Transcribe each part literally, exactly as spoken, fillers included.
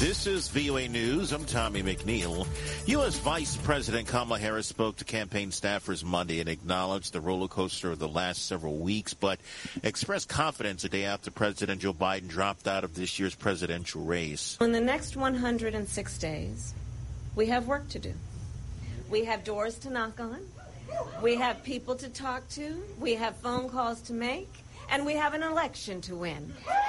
This is V O A News. I'm Tommy McNeil. U S. Vice President Kamala Harris spoke to campaign staffers Monday and acknowledged the roller coaster of the last several weeks, but expressed confidence a day after President Joe Biden dropped out of this year's presidential race. In the next one hundred six days, we have work to do. We have doors to knock on. We have people to talk to. We have phone calls to make. And we have an election to win.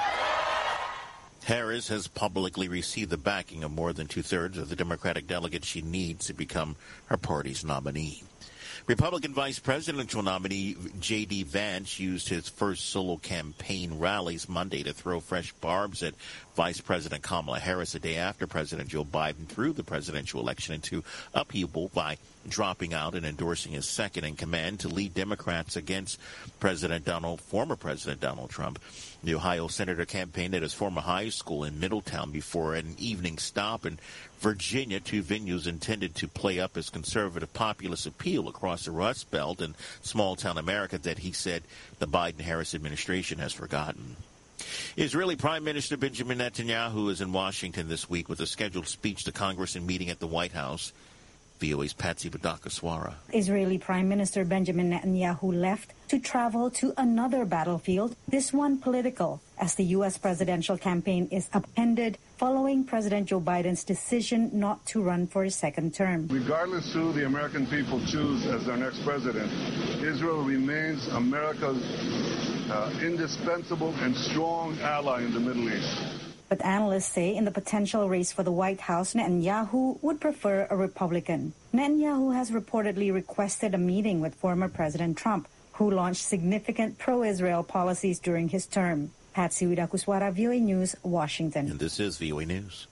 Harris has publicly received the backing of more than two-thirds of the Democratic delegates she needs to become her party's nominee. Republican Vice Presidential nominee J D. Vance used his first solo campaign rallies Monday to throw fresh barbs at Vice President Kamala Harris a day after President Joe Biden threw the presidential election into upheaval by dropping out and endorsing his second in command to lead Democrats against President Donald, former President Donald Trump. The Ohio senator campaigned at his former high school in Middletown before an evening stop in Virginia, two venues intended to play up his conservative populist appeal across the Rust Belt and small-town America that he said the Biden-Harris administration has forgotten. Israeli Prime Minister Benjamin Netanyahu is in Washington this week with a scheduled speech to Congress and meeting at the White House. V O A's Patsy Badakaswara. Israeli Prime Minister Benjamin Netanyahu left to travel to another battlefield, this one political, as the U S presidential campaign is upended following President Joe Biden's decision not to run for a second term. Regardless who the American people choose as their next president, Israel remains America's uh, indispensable and strong ally in the Middle East. But analysts say in the potential race for the White House, Netanyahu would prefer a Republican. Netanyahu has reportedly requested a meeting with former President Trump, who launched significant pro-Israel policies during his term. Patsy Widakuswara, V O A News, Washington. And this is V O A News.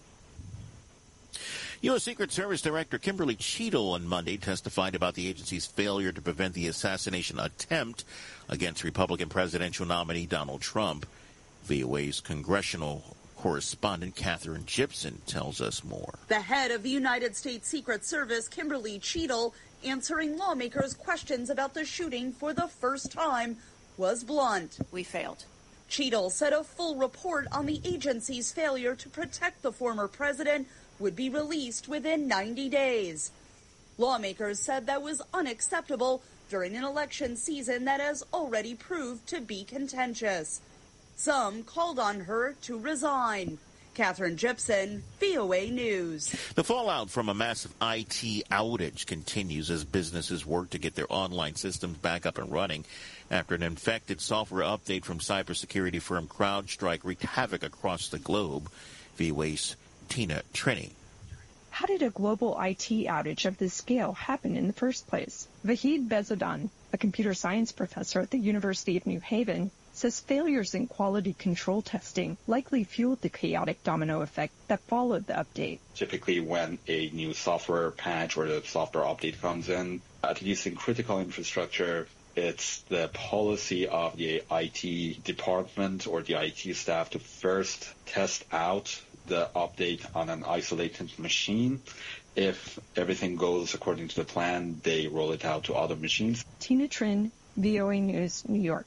U S. Secret Service Director Kimberly Cheadle on Monday testified about the agency's failure to prevent the assassination attempt against Republican presidential nominee Donald Trump. V O A's congressional correspondent Catherine Gibson tells us more. The head of the United States Secret Service, Kimberly Cheadle, answering lawmakers' questions about the shooting for the first time, was blunt. We failed. Cheadle said a full report on the agency's failure to protect the former president would be released within ninety days. Lawmakers said that was unacceptable during an election season that has already proved to be contentious. Some called on her to resign. Catherine Gibson, V O A News. The fallout from a massive I T outage continues as businesses work to get their online systems back up and running after an infected software update from cybersecurity firm CrowdStrike wreaked havoc across the globe. V O A's Tina Trini. How did a global I T outage of this scale happen in the first place? Vahid Bezodan, a computer science professor at the University of New Haven, says failures in quality control testing likely fueled the chaotic domino effect that followed the update. Typically when a new software patch or the software update comes in, at least in critical infrastructure, it's the policy of the I T department or the I T staff to first test out the update on an isolated machine. If everything goes according to the plan, they roll it out to other machines. Tina Trin, V O A News, New York.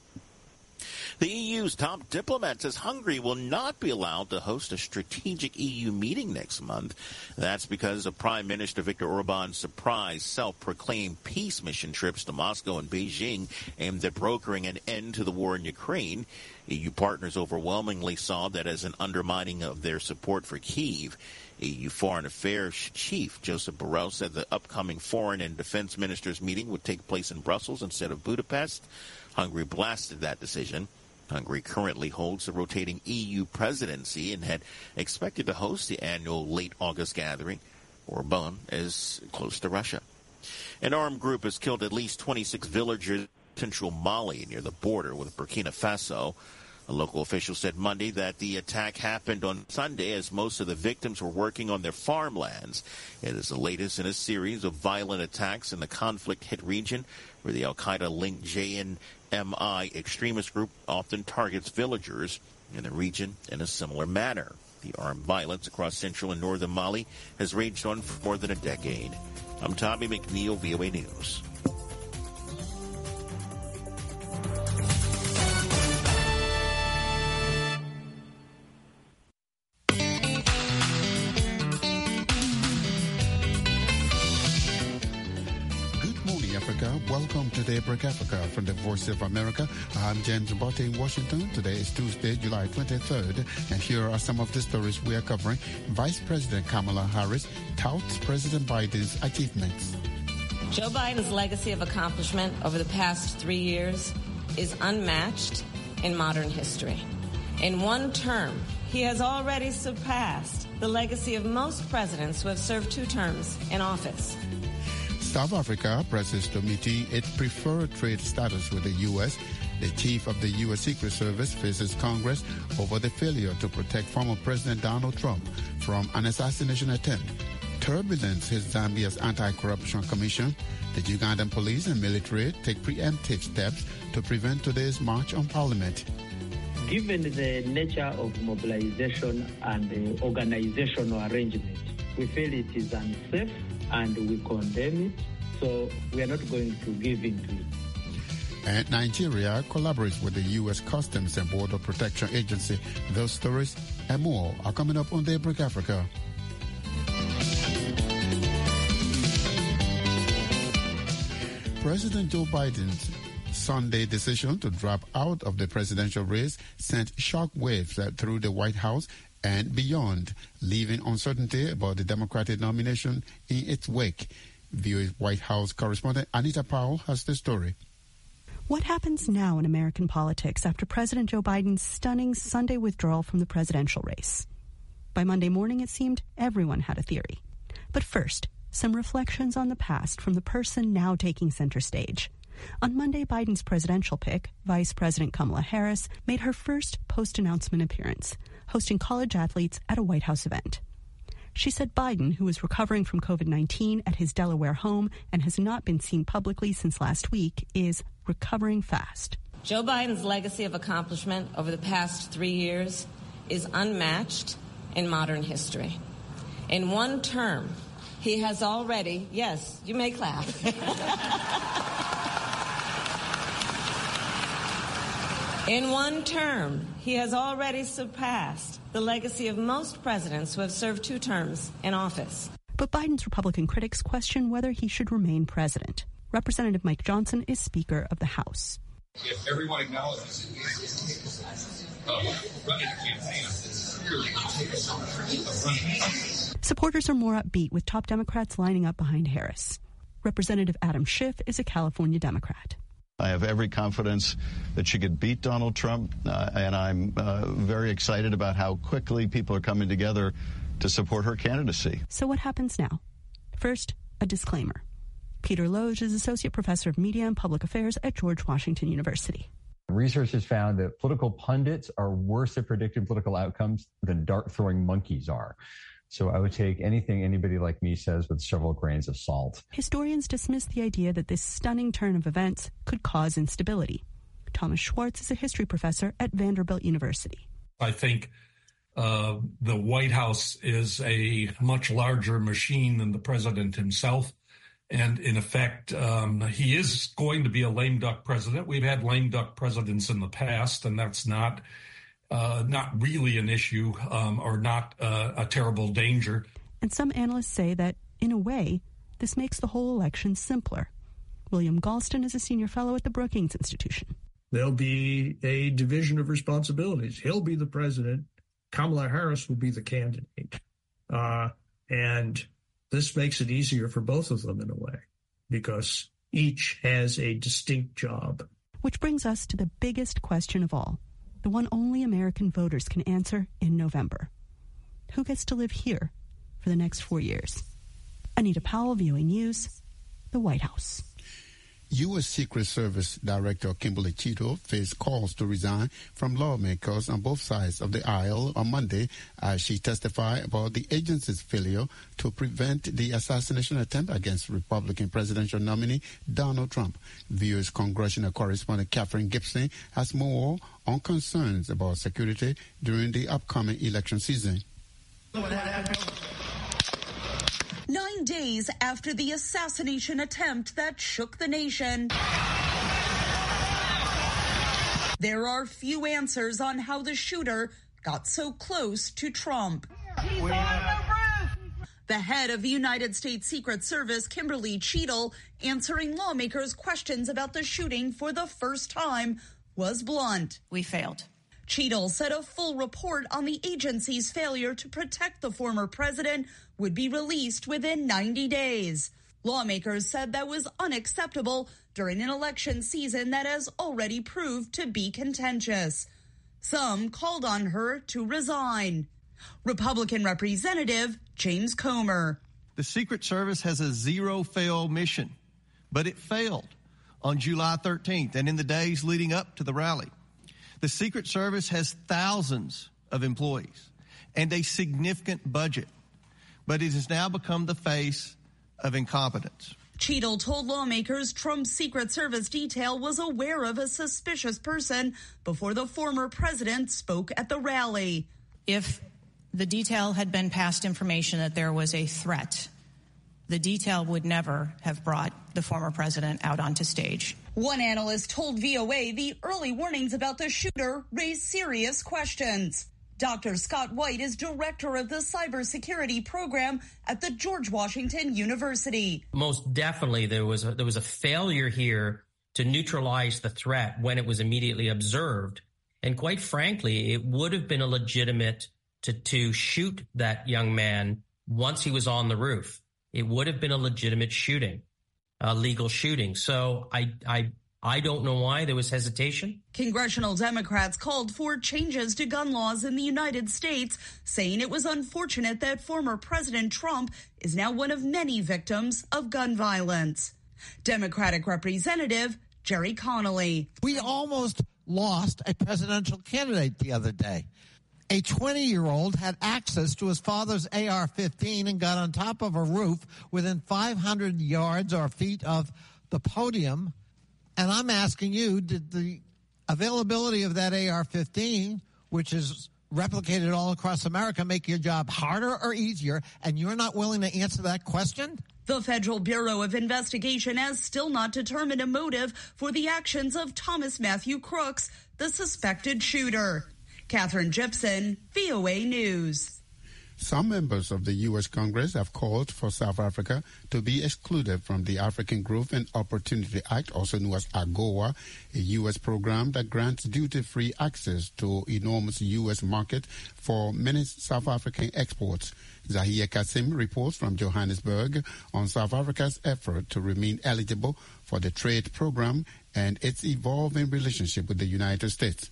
The E U's top diplomat says Hungary will not be allowed to host a strategic E U meeting next month. That's because of Prime Minister Viktor Orban's surprise self-proclaimed peace mission trips to Moscow and Beijing aimed at brokering an end to the war in Ukraine. E U partners overwhelmingly saw that as an undermining of their support for Kyiv. E U Foreign Affairs Chief Joseph Borrell said the upcoming foreign and defense ministers meeting would take place in Brussels instead of Budapest. Hungary blasted that decision. Hungary currently holds the rotating E U presidency and had expected to host the annual late August gathering. Orban is close to Russia. An armed group has killed at least twenty-six villagers in central Mali near the border with Burkina Faso. A local official said Monday that the attack happened on Sunday as most of the victims were working on their farmlands. It is the latest in a series of violent attacks in the conflict-hit region where the al-Qaeda-linked J N M I extremist group often targets villagers in the region in a similar manner. The armed violence across central and northern Mali has raged on for more than a decade. I'm Tommy McNeil, V O A News. welcome to Daybreak Africa from the Voice of America. I'm James Botte in Washington. Today is Tuesday, July twenty-third, and here are some of the stories we are covering. Vice President Kamala Harris touts President Biden's achievements. Joe Biden's legacy of accomplishment over the past three years is unmatched in modern history. In one term, he has already surpassed the legacy of most presidents who have served two terms in office. South Africa presses to meeting its preferred trade status with the U S. The chief of the U S Secret Service faces Congress over the failure to protect former President Donald Trump from an assassination attempt. Turbulence hits Zambia's Anti-Corruption Commission. The Ugandan police and military take preemptive steps to prevent today's march on Parliament. Given the nature of mobilization and the organizational arrangement, we feel it is unsafe and we condemn it, so we are not going to give in to it. And Nigeria collaborates with the U S Customs and Border Protection Agency. Those stories and more are coming up on Daybreak Africa. President Joe Biden's Sunday decision to drop out of the presidential race sent shockwaves through the White House and beyond, leaving uncertainty about the Democratic nomination in its wake. V O A's White House correspondent Anita Powell has the story. What happens now in American politics after President Joe Biden's stunning Sunday withdrawal from the presidential race? By Monday morning, it seemed everyone had a theory. But first, some reflections on the past from the person now taking center stage. On Monday, Biden's presidential pick, Vice President Kamala Harris, made her first post-announcement appearance, hosting college athletes at a White House event. She said Biden, who is recovering from COVID nineteen at his Delaware home and has not been seen publicly since last week, is recovering fast. Joe Biden's legacy of accomplishment over the past three years is unmatched in modern history. In one term, he has already, yes, you may clap. In one term, he has already surpassed the legacy of most presidents who have served two terms in office. But Biden's Republican critics question whether he should remain president. Representative Mike Johnson is Speaker of the House. If everyone acknowledges uh, running a campaign, it's clearly running. Supporters are more upbeat, with top Democrats lining up behind Harris. Representative Adam Schiff is a California Democrat. I have every confidence that she could beat Donald Trump, uh, and I'm uh, very excited about how quickly people are coming together to support her candidacy. So what happens now? First, a disclaimer. Peter Loge is Associate Professor of Media and Public Affairs at George Washington University. Research has found that political pundits are worse at predicting political outcomes than dart-throwing monkeys are. So I would take anything anybody like me says with several grains of salt. Historians dismiss the idea that this stunning turn of events could cause instability. Thomas Schwartz is a history professor at Vanderbilt University. I think uh, the White House is a much larger machine than the president himself. And in effect, um, he is going to be a lame duck president. We've had lame duck presidents in the past, and that's not Uh, not really an issue um, or not uh, a terrible danger. And some analysts say that, in a way, this makes the whole election simpler. William Galston is a senior fellow at the Brookings Institution. There'll be a division of responsibilities. He'll be the president. Kamala Harris will be the candidate. Uh, and this makes it easier for both of them in a way, because each has a distinct job. Which brings us to the biggest question of all, the one only American voters can answer in November. Who gets to live here for the next four years? Anita Powell, V O A News, the White House. U S Secret Service Director Kimberly Cheeto faced calls to resign from lawmakers on both sides of the aisle on Monday as she testified about the agency's failure to prevent the assassination attempt against Republican presidential nominee Donald Trump. V O A's congressional correspondent Catherine Gibson has more on concerns about security during the upcoming election season. Nine days after the assassination attempt that shook the nation, there are few answers on how the shooter got so close to Trump. The head of the United States Secret Service, Kimberly Cheadle, answering lawmakers' questions about the shooting for the first time, was blunt. We failed. Cheadle said a full report on the agency's failure to protect the former president would be released within ninety days. Lawmakers said that was unacceptable during an election season that has already proved to be contentious. Some called on her to resign. Republican Representative James Comer. The Secret Service has a zero-fail mission, but it failed on July thirteenth and in the days leading up to the rally. The Secret Service has thousands of employees and a significant budget, but it has now become the face of incompetence. Cheadle told lawmakers Trump's Secret Service detail was aware of a suspicious person before the former president spoke at the rally. If the detail had been passed information that there was a threat, the detail would never have brought the former president out onto stage. One analyst told V O A the early warnings about the shooter raised serious questions. Doctor Scott White is director of the cybersecurity program at the George Washington University. Most definitely there was a, there was a failure here to neutralize the threat when it was immediately observed. And quite frankly, it would have been a legitimate to, to shoot that young man once he was on the roof. It would have been a legitimate shooting, a legal shooting. So I, I, I don't know why there was hesitation. Congressional Democrats called for changes to gun laws in the United States, saying it was unfortunate that former President Trump is now one of many victims of gun violence. Democratic Representative Jerry Connolly. We almost lost a presidential candidate the other day. A twenty-year-old had access to his father's A R fifteen and got on top of a roof within five hundred yards or feet of the podium. And I'm asking you, did the availability of that A R fifteen, which is replicated all across America, make your job harder or easier? And you're not willing to answer that question? The Federal Bureau of Investigation has still not determined a motive for the actions of Thomas Matthew Crooks, the suspected shooter. Catherine Gibson, V O A News. Some members of the U S Congress have called for South Africa to be excluded from the African Growth and Opportunity Act, also known as AGOA, a U S program that grants duty-free access to enormous U S market for many South African exports. Zahia Kasim reports from Johannesburg on South Africa's effort to remain eligible for the trade program and its evolving relationship with the United States.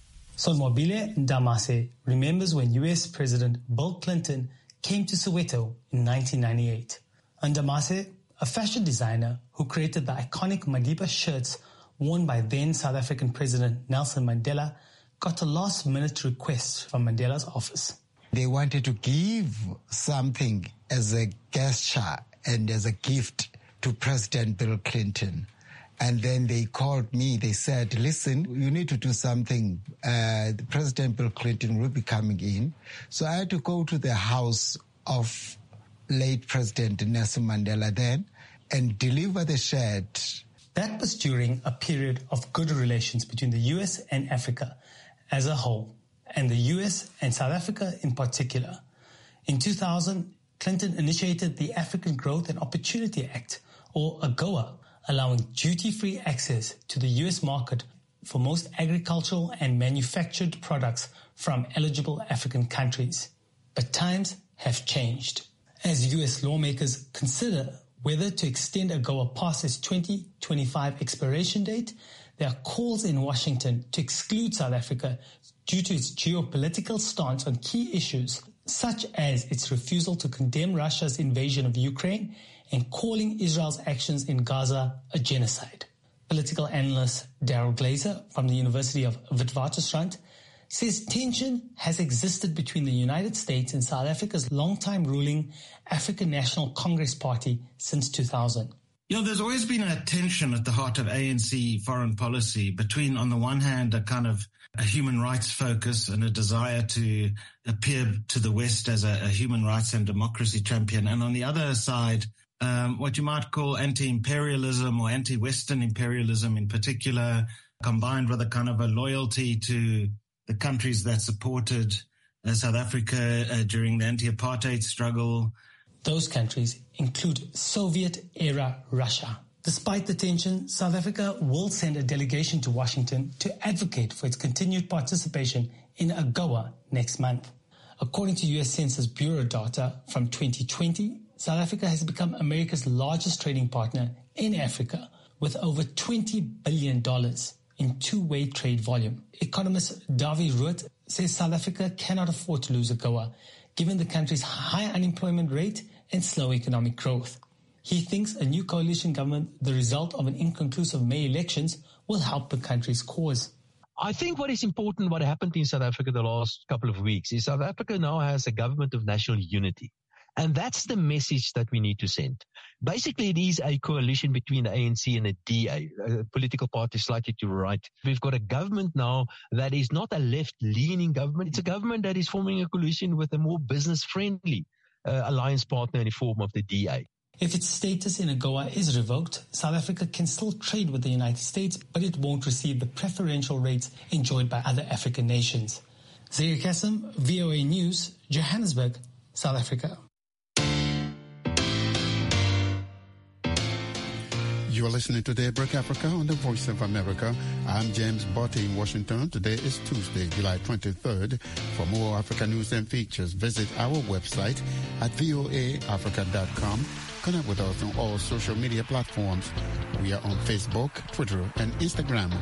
Solmobile Ndamase remembers when U S President Bill Clinton came to Soweto in nineteen ninety-eight. Ndamase, a fashion designer who created the iconic Madiba shirts worn by then South African President Nelson Mandela, got a last-minute request from Mandela's office. They wanted to give something as a gesture and as a gift to President Bill Clinton. And then they called me. They said, listen, you need to do something. Uh, President Bill Clinton will be coming in. So I had to go to the house of late President Nelson Mandela then and deliver the shirt. That was during a period of good relations between the U S and Africa as a whole, and the U S and South Africa in particular. In two thousand, Clinton initiated the African Growth and Opportunity Act, or AGOA, allowing duty-free access to the U S market for most agricultural and manufactured products from eligible African countries. But times have changed. As U S lawmakers consider whether to extend AGOA past its twenty twenty-five expiration date, there are calls in Washington to exclude South Africa due to its geopolitical stance on key issues, such as its refusal to condemn Russia's invasion of Ukraine and calling Israel's actions in Gaza a genocide. Political analyst Daryl Glazer from the University of Witwatersrand says tension has existed between the United States and South Africa's longtime ruling African National Congress Party since two thousand. You know, there's always been a tension at the heart of A N C foreign policy between, on the one hand, a kind of a human rights focus and a desire to appear to the West as a, a human rights and democracy champion, and on the other side, Um, what you might call anti-imperialism or anti-Western imperialism in particular, combined with a kind of a loyalty to the countries that supported uh, South Africa uh, during the anti-apartheid struggle. Those countries include Soviet-era Russia. Despite the tension, South Africa will send a delegation to Washington to advocate for its continued participation in AGOA next month. According to U S Census Bureau data from twenty twenty, South Africa has become America's largest trading partner in Africa, with over twenty billion dollars in two-way trade volume. Economist Dawie Rood says South Africa cannot afford to lose AGOA, given the country's high unemployment rate and slow economic growth. He thinks a new coalition government, the result of an inconclusive May elections, will help the country's cause. I think what is important, what happened in South Africa the last couple of weeks, is South Africa now has a government of national unity. And that's the message that we need to send. Basically, it is a coalition between the A N C and the D A, a political party slightly to the right. We've got a government now that is not a left-leaning government. It's a government that is forming a coalition with a more business-friendly uh, alliance partner in the form of the D A. If its status in AGOA is revoked, South Africa can still trade with the United States, but it won't receive the preferential rates enjoyed by other African nations. Zaire Kassem, V O A News, Johannesburg, South Africa. You are listening to Daybreak Africa on the Voice of America. I'm James Botti in Washington. Today is Tuesday, July twenty-third. For more Africa news and features, visit our website at voa africa dot com. Connect with us on all social media platforms. We are on Facebook, Twitter, and Instagram.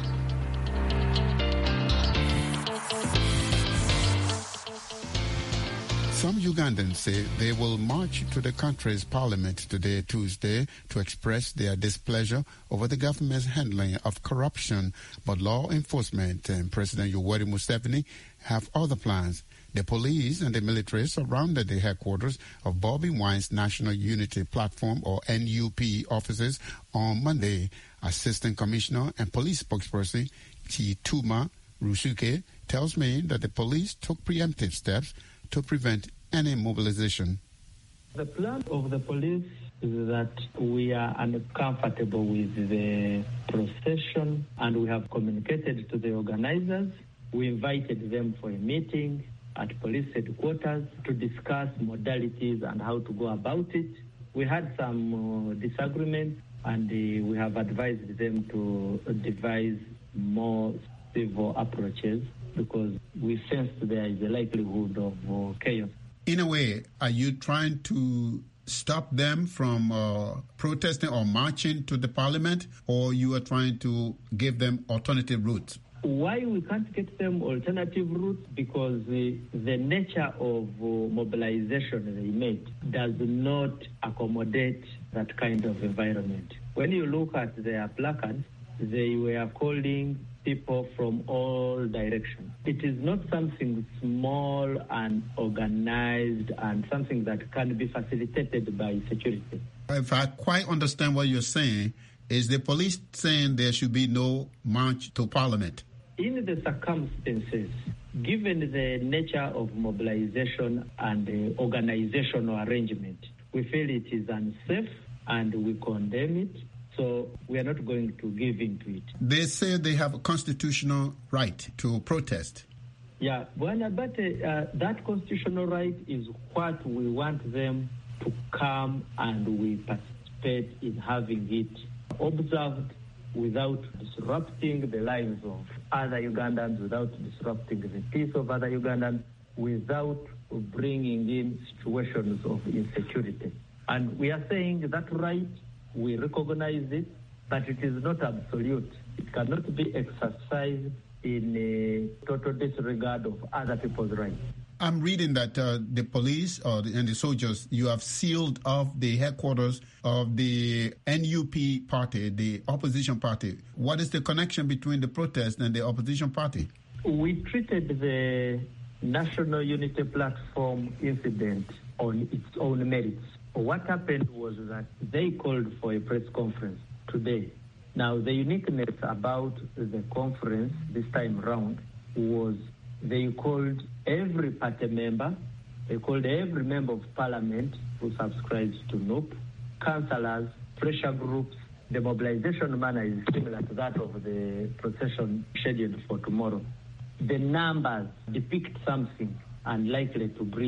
Some Ugandans say they will march to the country's parliament today, Tuesday, to express their displeasure over the government's handling of corruption. But law enforcement and President Yoweri Museveni have other plans. The police and the military surrounded the headquarters of Bobby Wine's National Unity Platform, or N U P, offices on Monday. Assistant Commissioner and Police Spokesperson Chituma Rusuke tells me that the police took preemptive steps to prevent any mobilization. The plan of the police is that we are uncomfortable with the procession and we have communicated to the organizers. We invited them for a meeting at police headquarters to discuss modalities and how to go about it. We had some uh, disagreements and uh, we have advised them to devise more civil approaches because we sense there is a likelihood of uh, chaos. In a way, are you trying to stop them from uh, protesting or marching to the parliament, or you are trying to give them alternative routes? Why we can't get them alternative routes? Because the, the nature of uh, mobilization they made does not accommodate that kind of environment. When you look at their placards, they were calling people from all directions. It is not something small and organized and something that can be facilitated by security. If I quite understand what you're saying, is the police saying there should be no march to parliament? In the circumstances, given the nature of mobilization and the organizational arrangement, we feel it is unsafe and we condemn it. So we are not going to give in to it. They say they have a constitutional right to protest. Yeah, but uh, that constitutional right is what we want them to come and we participate in having it observed without disrupting the lives of other Ugandans, without disrupting the peace of other Ugandans, without bringing in situations of insecurity. And we are saying that right, we recognize it, but it is not absolute. It cannot be exercised in a total disregard of other people's rights. I'm reading that uh, the police or the, and the soldiers, you have sealed off the headquarters of the N U P party, the opposition party. What is the connection between the protest and the opposition party? We treated the National Unity Platform incident on its own merits. What happened was that they called for a press conference today. Now, the uniqueness about the conference this time around was they called every party member, they called every member of parliament who subscribes to N U P, councillors, pressure groups. The mobilization manner is similar to that of the procession scheduled for tomorrow. The numbers depict something unlikely to breach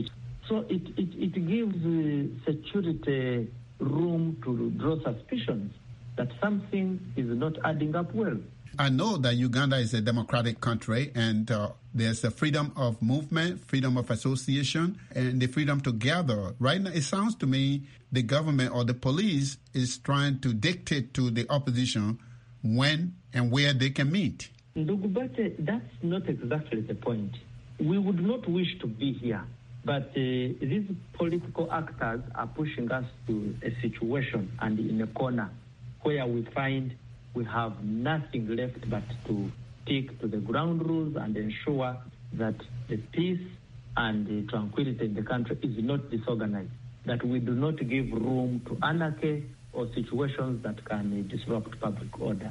So it, it, it gives uh, security room to draw suspicions that something is not adding up well. I know that Uganda is a democratic country, and uh, there's the freedom of movement, freedom of association, and the freedom to gather. Right now, it sounds to me the government or the police is trying to dictate to the opposition when and where they can meet. Ndugubate, that's not exactly the point. We would not wish to be here, but uh, these political actors are pushing us to a situation and in a corner where we find we have nothing left but to stick to the ground rules and ensure that the peace and the tranquility in the country is not disorganized, that we do not give room to anarchy or situations that can disrupt public order.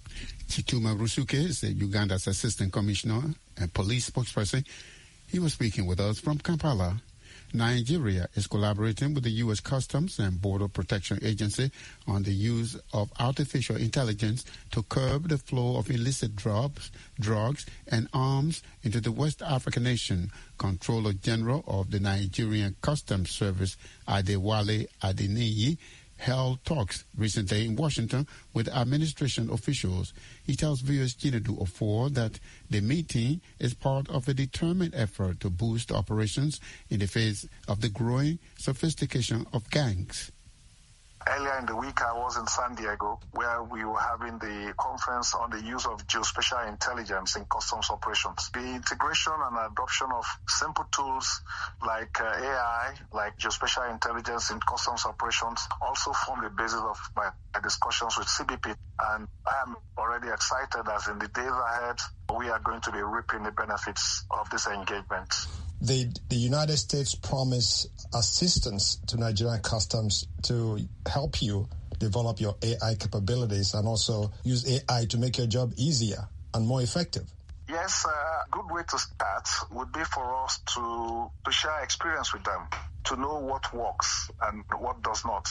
Chituma Rusuke is Uganda's Assistant Commissioner and Police Spokesperson. He was speaking with us from Kampala. Nigeria is collaborating with the U S Customs and Border Protection Agency on the use of artificial intelligence to curb the flow of illicit drugs, drugs and arms into the West African nation. Controller General of the Nigerian Customs Service, Adewale Adeniyi, held talks recently in Washington with administration officials. He tells V O A's Chinedu Ofor that the meeting is part of a determined effort to boost operations in the face of the growing sophistication of gangs. Earlier in the week, I was in San Diego, where we were having the conference on the use of geospatial intelligence in customs operations. The integration and adoption of simple tools like uh, A I, like geospatial intelligence in customs operations, also form the basis of my discussions with C B P. And I am already excited as in the days ahead, we are going to be reaping the benefits of this engagement. The, the United States promised assistance to Nigerian customs to help you develop your A I capabilities and also use A I to make your job easier and more effective. Yes, a uh, good way to start would be for us to, to share experience with them, to know what works and what does not.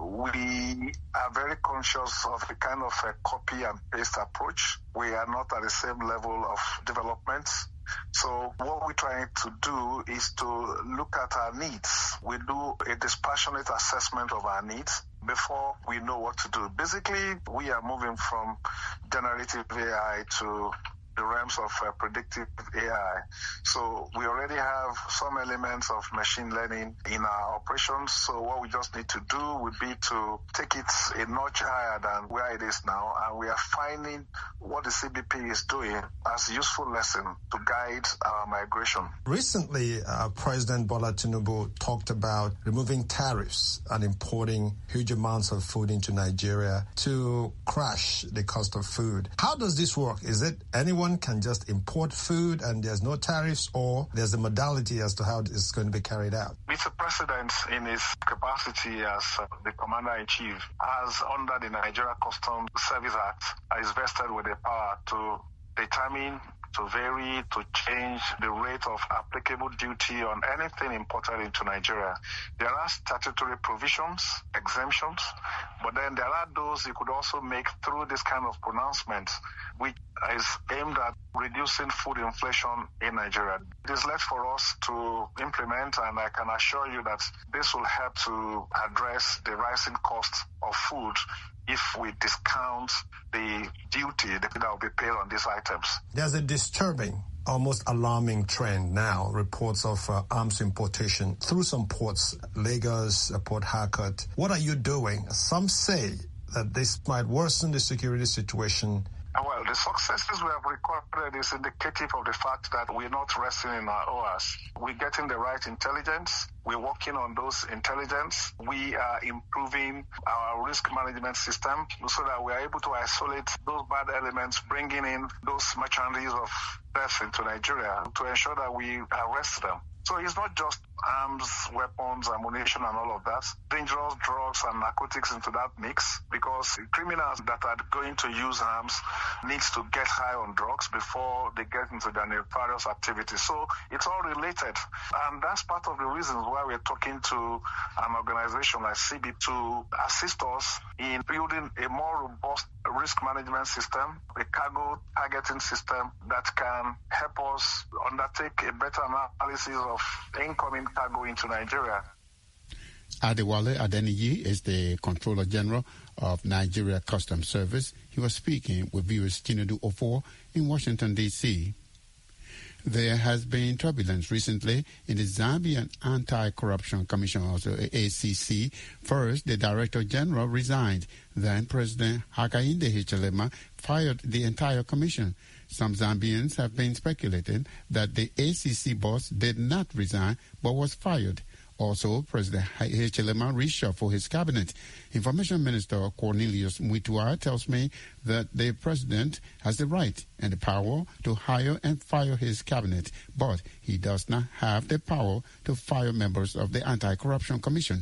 We are very conscious of the kind of a copy and paste approach. We are not at the same level of development. So what we're trying to do is to look at our needs. We do a dispassionate assessment of our needs before we know what to do. Basically, we are moving from generative A I to the realms of uh, predictive A I. So we already have some elements of machine learning in our operations. So what we just need to do would be to take it a notch higher than where it is now. And we are finding what the C B P is doing as a useful lesson to guide our migration. Recently, uh, President Bola Tinubu talked about removing tariffs and importing huge amounts of food into Nigeria to crash the cost of food. How does this work? Is it anyone can just import food and there's no tariffs, or there's a modality as to how it's going to be carried out? Mister President, in his capacity as uh, the Commander-in-Chief, has under the Nigeria Customs Service Act, is vested with the power to determine, to vary, to change the rate of applicable duty on anything imported into Nigeria. There are statutory provisions, exemptions, but then there are those you could also make through this kind of pronouncement, which is aimed at reducing food inflation in Nigeria. It is left for us to implement, and I can assure you that this will help to address the rising cost of food if we discount the duty that will be paid on these items. There's a disturbing, almost alarming trend now, reports of uh, arms importation through some ports, Lagos, Port Harcourt. What are you doing? Some say that this might worsen the security situation. Well, the successes we have recorded is indicative of the fact that we're not resting in our oars. We're getting the right intelligence. We're working on those intelligence. We are improving our risk management system so that we are able to isolate those bad elements, bringing in those mercenaries of death into Nigeria to ensure that we arrest them. So it's not just arms, weapons, ammunition, and all of that. Dangerous drugs and narcotics into that mix, because criminals that are going to use arms needs to get high on drugs before they get into their nefarious activities. So it's all related. And that's part of the reasons why we're talking to an organization like C B to assist us in building a more robust risk management system, a cargo targeting system that can help us undertake a better analysis of incoming cargo into Nigeria. Adewale Adeniyi is the Controller General of Nigeria Customs Service. He was speaking with viewers Chinedu Ofor in Washington, D C There has been turbulence recently in the Zambian Anti-Corruption Commission, also A C C. First, the Director General resigned. Then President Hakainde Hichilema fired the entire commission. Some Zambians have been speculating that the A C C boss did not resign but was fired. Also, President Hichilema reshuffled his cabinet. Information Minister Cornelius Muitua tells me that the president has the right and the power to hire and fire his cabinet, but he does not have the power to fire members of the Anti-Corruption Commission.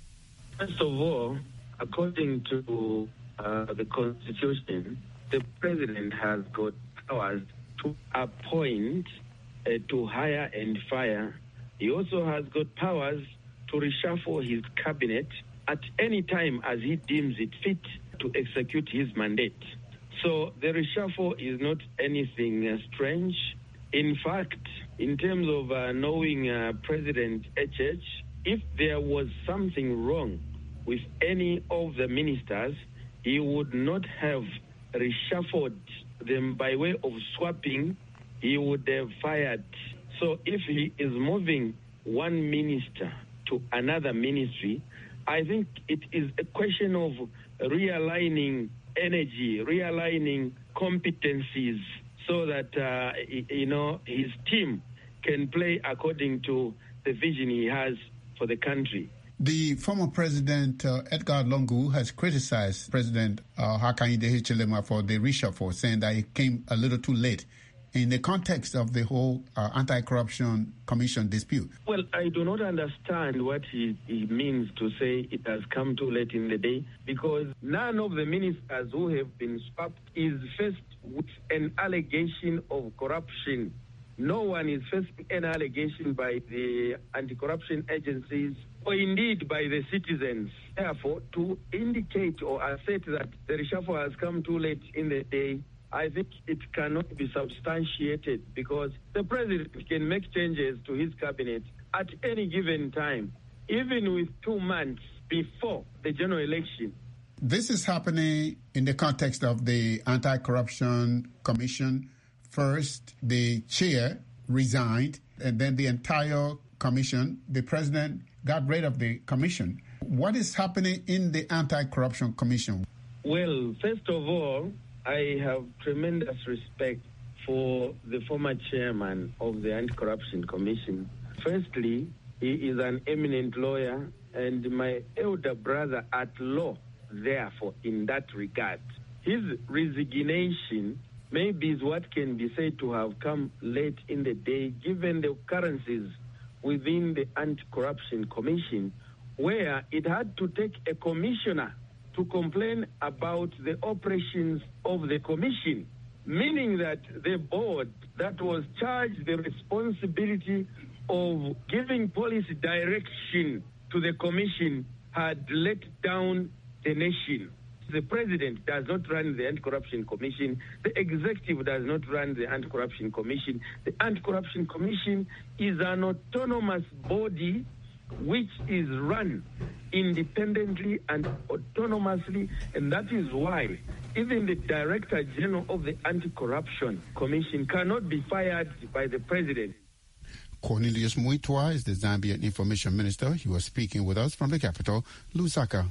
First of all, according to uh, the Constitution, the president has got powers to appoint, uh, to hire and fire. He also has got powers to reshuffle his cabinet at any time as he deems it fit to execute his mandate. So the reshuffle is not anything uh, strange. In fact, in terms of uh, knowing uh, President H H, if there was something wrong with any of the ministers, he would not have reshuffled them by way of swapping. He would have fired. So if he is moving one minister to another ministry, I think it is a question of realigning energy, realigning competencies so that, uh, you know, his team can play according to the vision he has for the country. The former president, uh, Edgar Lungu, has criticized President uh, Hakainde Hichilema for the reshuffle, saying that it came a little too late in the context of the whole uh, Anti-Corruption Commission dispute. Well, I do not understand what he, he means to say it has come too late in the day, because none of the ministers who have been swapped is faced with an allegation of corruption. No one is facing an allegation by the anti-corruption agencies or indeed by the citizens. Therefore, to indicate or assert that the reshuffle has come too late in the day, I think it cannot be substantiated, because the president can make changes to his cabinet at any given time, even with two months before the general election. This is happening in the context of the Anti-Corruption Commission. First, the chair resigned, and then the entire commission, the president got rid of the commission. What is happening in the Anti-Corruption Commission? Well, first of all, I have tremendous respect for the former chairman of the Anti-Corruption Commission. Firstly, he is an eminent lawyer and my elder brother at law, therefore, in that regard. His resignation maybe is what can be said to have come late in the day, given the occurrences within the Anti-Corruption Commission, where it had to take a commissioner to complain about the operations of the commission, meaning that the board that was charged the responsibility of giving policy direction to the commission had let down the nation. The president does not run the Anti-Corruption Commission. The executive does not run the Anti-Corruption Commission. The Anti-Corruption Commission is an autonomous body which is run independently and autonomously, and that is why even the Director General of the Anti-Corruption Commission cannot be fired by the president. Cornelius Muitua is the Zambian Information Minister. He was speaking with us from the capital, Lusaka.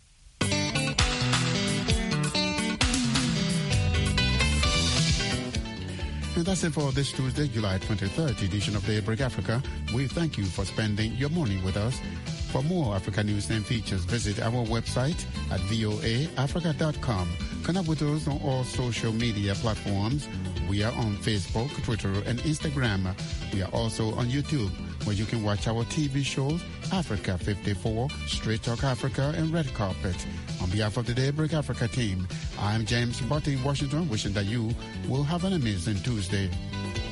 And that's it for this Tuesday, July twenty-third edition of Daybreak Africa. We thank you for spending your morning with us. For more Africa news and features, visit our website at voa africa dot com. Connect with us on all social media platforms. We are on Facebook, Twitter, and Instagram. We are also on YouTube, where you can watch our T V shows, Africa fifty-four, Straight Talk Africa, and Red Carpet. On behalf of the Daybreak Africa team, I am James Botti in Washington, wishing that you will have an amazing Tuesday.